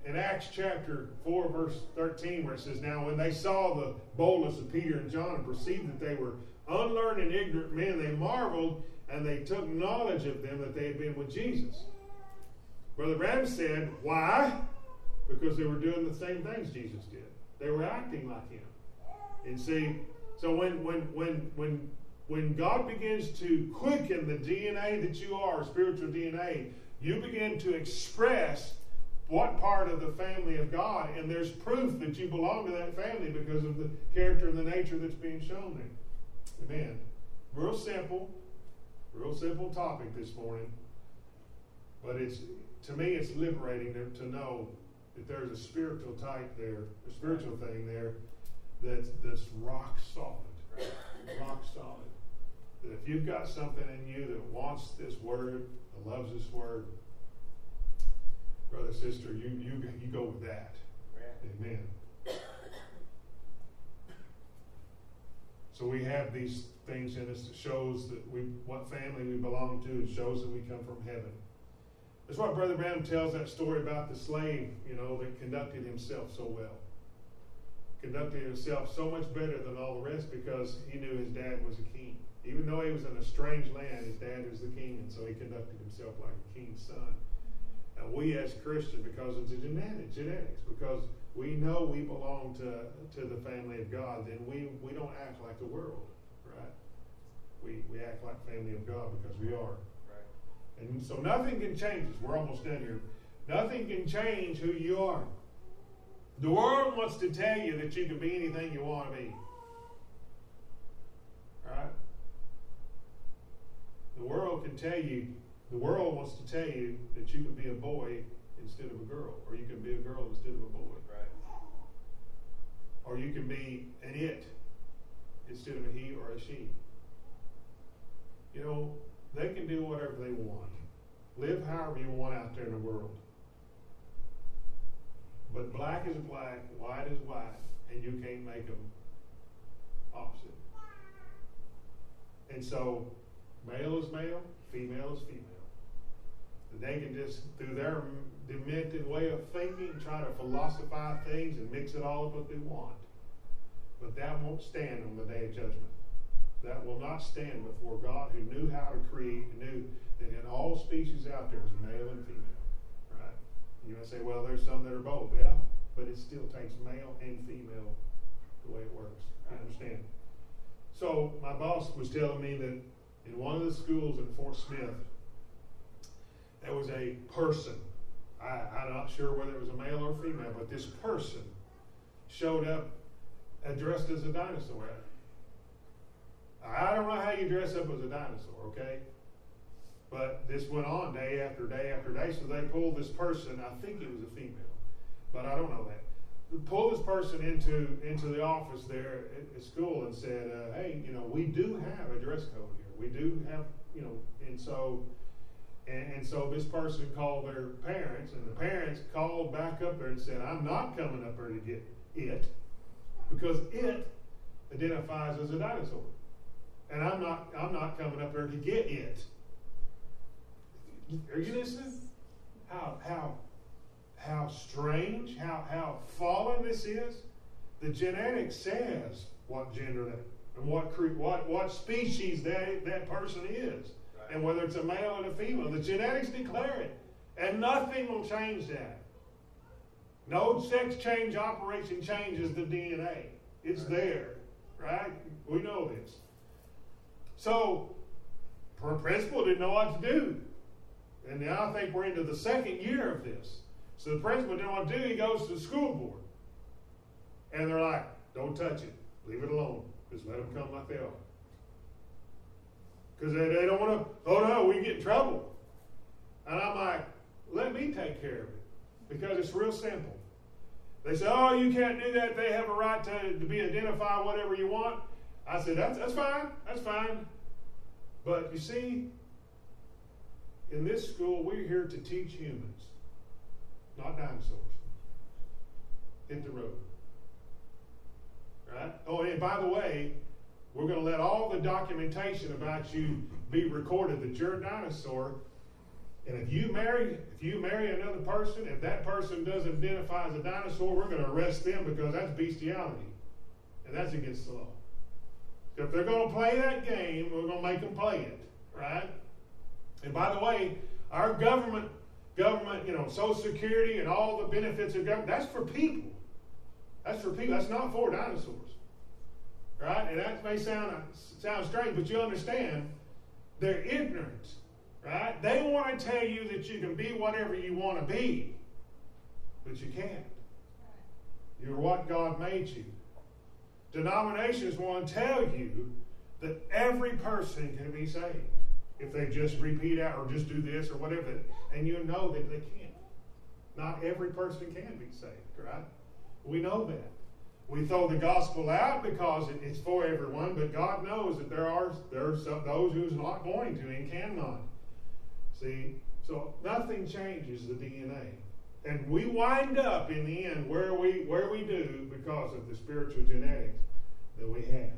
in Acts chapter four, verse thirteen, where it says, now when they saw the boldness of Peter and John and perceived that they were unlearned and ignorant men, they marveled, and they took knowledge of them that they had been with Jesus. Brother Branham said, why? Because they were doing the same things Jesus did. They were acting like him. And see, so when when when when when God begins to quicken the D N A that you are, spiritual D N A, you begin to express what part of the family of God, and there's proof that you belong to that family because of the character and the nature that's being shown there. Amen. Real simple, real simple topic this morning, but it's to me it's liberating to, to know that there's a spiritual type there, a spiritual thing there that's that's rock solid, rock solid. That if you've got something in you that wants this word, that loves this word, brother, sister, you you you go with that. Amen. So we have these things in us that shows that we what family we belong to. It shows that we come from heaven. That's why Brother Branham tells that story about the slave, you know, that conducted himself so well. Conducted himself so much better than all the rest because he knew his dad was a king. Even though he was in a strange land, his dad was the king, and so he conducted himself like a king's son. And we as Christians, because of the genetic, genetics, because we know we belong to, to the family of God, then we, we don't act like the world, right? We, we act like family of God because we are. And so nothing can change us. We're almost done here. Nothing can change who you are. The world wants to tell you that you can be anything you want to be. Right? The world can tell you, the world wants to tell you that you can be a boy instead of a girl, or you can be a girl instead of a boy. Right. Or you can be an it instead of a he or a she. You know, they can do whatever they want. Live however you want out there in the world. But black is black, white is white, and you can't make them opposite. And so, male is male, female is female. They can just, through their demented way of thinking, try to philosophize things and mix it all up what they want. But that won't stand on the day of judgment. That will not stand before God, who knew how to create, and knew that in all species out there is male and female. Right? You might say, well, there's some that are both. Yeah, but it still takes male and female the way it works. You understand? So my boss was telling me that in one of the schools in Fort Smith, there was a person. I, I'm not sure whether it was a male or female, but this person showed up and dressed as a dinosaur. I don't know how you dress up as a dinosaur, okay? But this went on day after day after day, so they pulled this person, I think it was a female, but I don't know that. They pulled this person into, into the office there at, at school and said, uh, hey, you know, we do have a dress code here. We do have, you know, and so, and, and so this person called their parents, and the parents called back up there and said, I'm not coming up there to get it, because it identifies as a dinosaur. And I'm not I'm not coming up there to get it. Are you listening? How how how strange, how how fallen this is? The genetics says what gender that and what cre- what what species that that person is. Right. And whether it's a male or a female. The genetics declare it. And nothing will change that. No sex change operation changes the D N A. It's right. there. Right? We know this. So, the principal didn't know what to do. And now I think we're into the second year of this. So the principal didn't know what to do. He goes to the school board. And they're like, don't touch it. Leave it alone. Just let them come like they are. Because they, they don't want to, oh no, we get in trouble. And I'm like, let me take care of it. Because it's real simple. They say, oh, you can't do that. They have a right to, to be identified whatever you want. I said, that's, that's fine, that's fine. But you see, in this school, we're here to teach humans, not dinosaurs. Hit the road. Right? Oh, and by the way, we're going to let all the documentation about you be recorded that you're a dinosaur And if you marry, if you marry another person, if that person doesn't identify as a dinosaur, we're going to arrest them because that's bestiality. And that's against the law. So if they're going to play that game, we're going to make them play it, right? And by the way, our government, government, you know, Social Security and all the benefits of government, that's for people. That's for people. That's not for dinosaurs, right? And that may sound sound strange, but you understand they're ignorant, right? They want to tell you that you can be whatever you want to be, but you can't. You're what God made you. Denominations want to tell you that every person can be saved if they just repeat out or just do this or whatever. And you know that they can't. Not every person can be saved, right? We know that. We throw the gospel out because it, it's for everyone, but God knows that there are there are some, those who's not going to and cannot. See, so nothing changes the D N A, and we wind up in the end where we where we do because of the spiritual genetics that we have.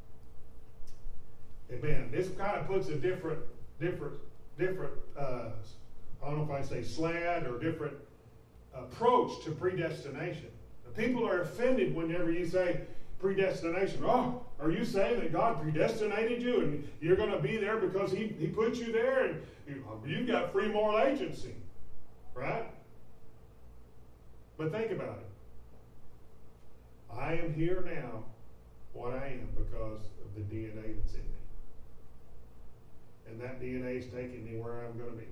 Amen. This kind of puts a different different different uh, I don't know if I say slant or different approach to predestination. People are offended whenever you say predestination. Oh, are you saying that God predestinated you and you're going to be there because he, he put you there and you, you've got free moral agency, right? But think about it. I am here now what I am because of the D N A that's in me. And that D N A is taking me where I'm going to be.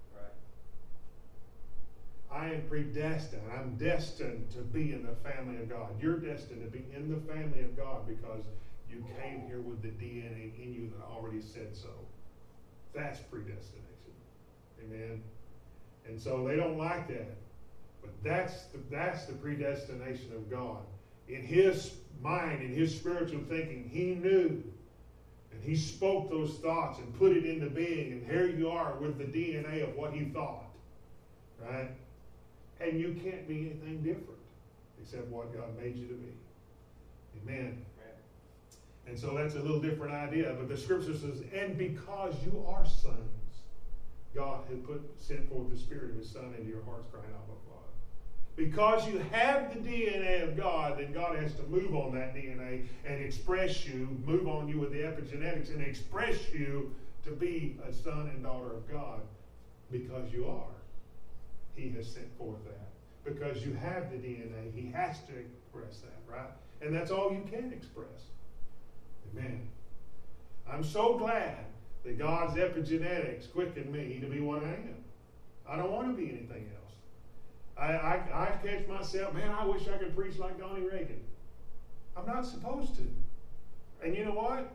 I am predestined. I'm destined to be in the family of God. You're destined to be in the family of God because you came here with the D N A in you that already said so. That's predestination. Amen. And so they don't like that. But that's the, that's the predestination of God. In his mind, in his spiritual thinking, he knew. And he spoke those thoughts and put it into being. And here you are with the D N A of what he thought. Right? And you can't be anything different except what God made you to be. Amen. Amen. And so that's a little different idea. But the scripture says, and because you are sons, God had put sent forth the Spirit of his Son into your hearts, crying out, Abba, Father. Because you have the D N A of God, then God has to move on that D N A and express you, move on you with the epigenetics and express you to be a son and daughter of God because you are. He has sent forth that. Because you have the D N A, he has to express that, right? And that's all you can express. Amen. I'm so glad that God's epigenetics quickened me to be what I am. I don't want to be anything else. I, I, I catch myself, man, I wish I could preach like Donnie Reagan. I'm not supposed to. And you know what?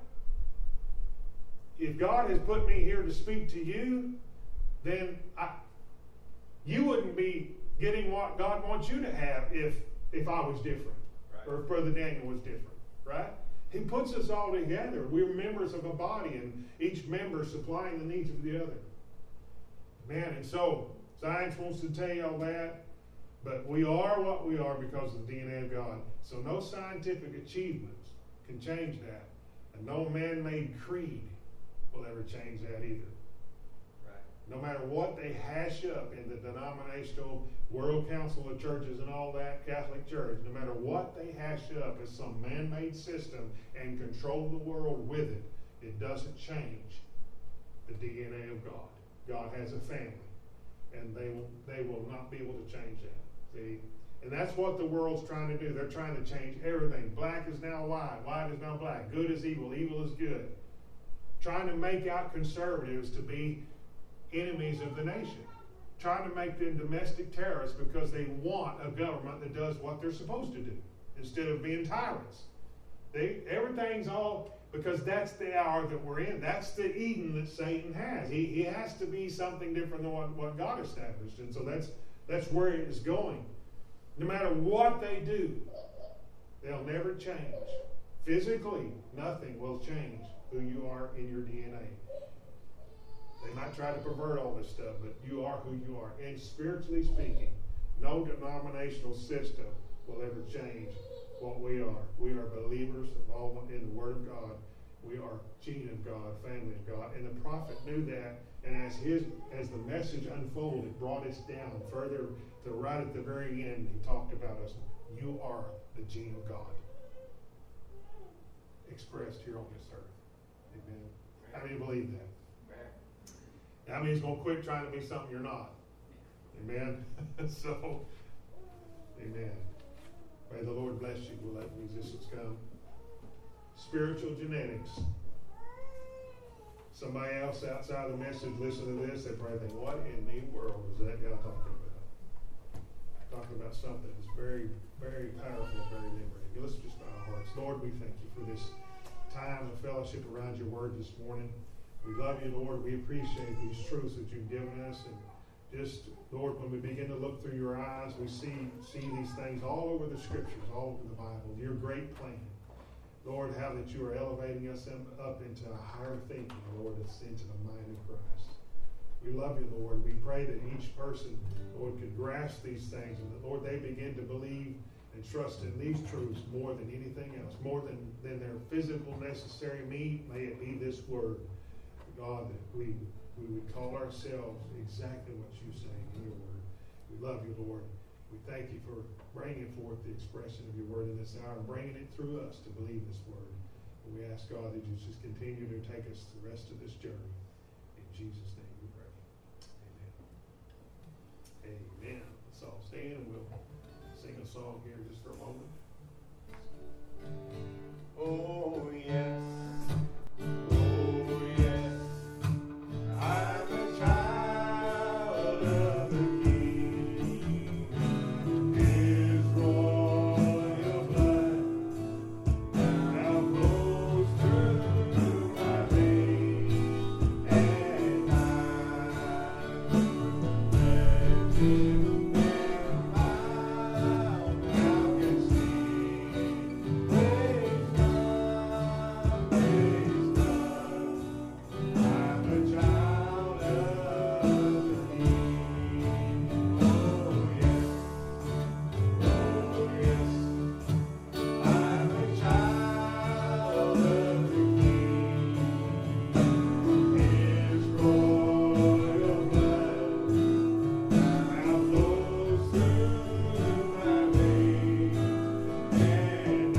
If God has put me here to speak to you, then I... you wouldn't be getting what God wants you to have if if I was different, right? Or if Brother Daniel was different, right? He puts us all together. We're members of a body, and each member supplying the needs of the other. Man, and so science wants to tell you all that, but we are what we are because of the D N A of God. So no scientific achievements can change that, and no man-made creed will ever change that either. No matter what they hash up in the denominational World Council of Churches and all that, Catholic Church, no matter what they hash up as some man-made system and control the world with it, it doesn't change the D N A of God. God has a family, and they will, they will not be able to change that. See? And that's what the world's trying to do. They're trying to change everything. Black is now white. White is now black. Good is evil. Evil is good. Trying to make out conservatives to be enemies of the nation, trying to make them domestic terrorists because they want a government that does what they're supposed to do instead of being tyrants. They, everything's all because that's the hour that we're in. That's the Eden that Satan has. He, he has to be something different than what, what God established, and so that's that's where it is going. No matter what they do, they'll never change. Physically, nothing will change who you are in your D N A. They might try to pervert all this stuff, but you are who you are. And spiritually speaking, no denominational system will ever change what we are. We are believers of all in the Word of God, We are gene of God, family of God. And the prophet knew that. And as his as the message unfolded, it brought us down further to right at the very end. He talked about us. You are the gene of God expressed here on this earth. Amen. How many believe that? How many is going to quit trying to be something you're not? Amen. So, amen. May the Lord bless you. We'll let musicians come. Spiritual genetics. Somebody else outside the message listen to this, they probably think, what in the world is that guy talking about? Talking about something that's very, very powerful, very liberating. Let's just bow our hearts. Lord, we thank you for this time of fellowship around your word this morning. We love you, Lord. We appreciate these truths that you've given us. And just, Lord, when we begin to look through your eyes, we see, see these things all over the scriptures, all over the Bible. Your great plan. Lord, how that you are elevating us up into a higher thinking, Lord, that's into the mind of Christ. We love you, Lord. We pray that each person, Lord, could grasp these things and that, Lord, they begin to believe and trust in these truths more than anything else, more than, than their physical necessary need. May it be this word, God, that we, we would call ourselves exactly what you say in your word. We love you, Lord. We thank you for bringing forth the expression of your word in this hour and bringing it through us to believe this word. And we ask, God, that you just continue to take us the rest of this journey. In Jesus' name we pray. Amen. Amen. Let's all stand and we'll sing a song here just for a moment. Oh, yes. Oh, yes. I'm a child of the King. His royal blood now flows through my veins, and I'm led in their mouth now can see. Praise God, praise God. I'm a child of the King. Oh yes, oh yes. I'm a child of the King. His royal blood now flows through my veins, and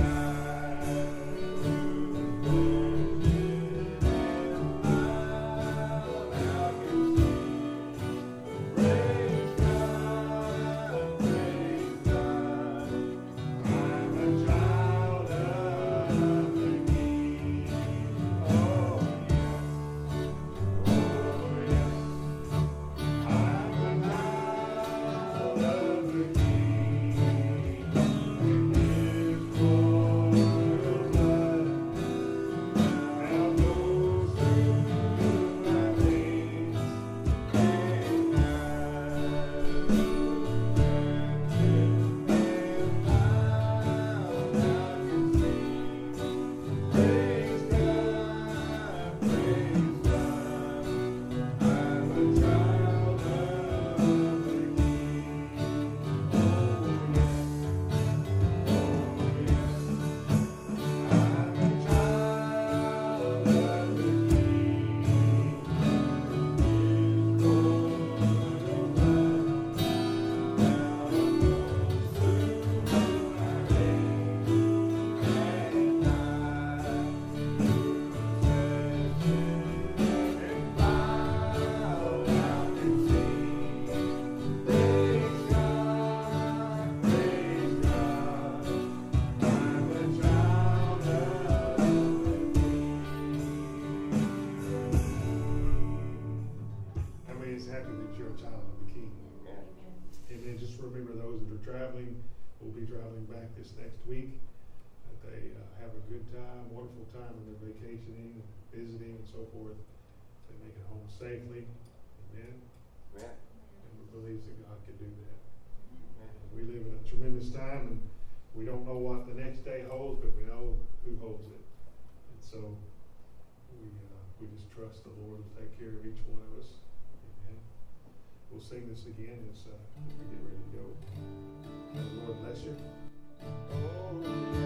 How many is happy that you're a child of the King? And then just remember those that are traveling, will be traveling back this next week, that they uh, have a good time, wonderful time when they're vacationing, visiting, and so forth. They make it home safely. Amen. Amen. And we believe that God can do that. And we live in a tremendous time, and we don't know what the next day holds, but we know who holds it. And so we uh, we just trust the Lord to take care of each one of us. Amen. We'll sing this again as, uh, as we get ready to go. May the Lord bless you. Oh,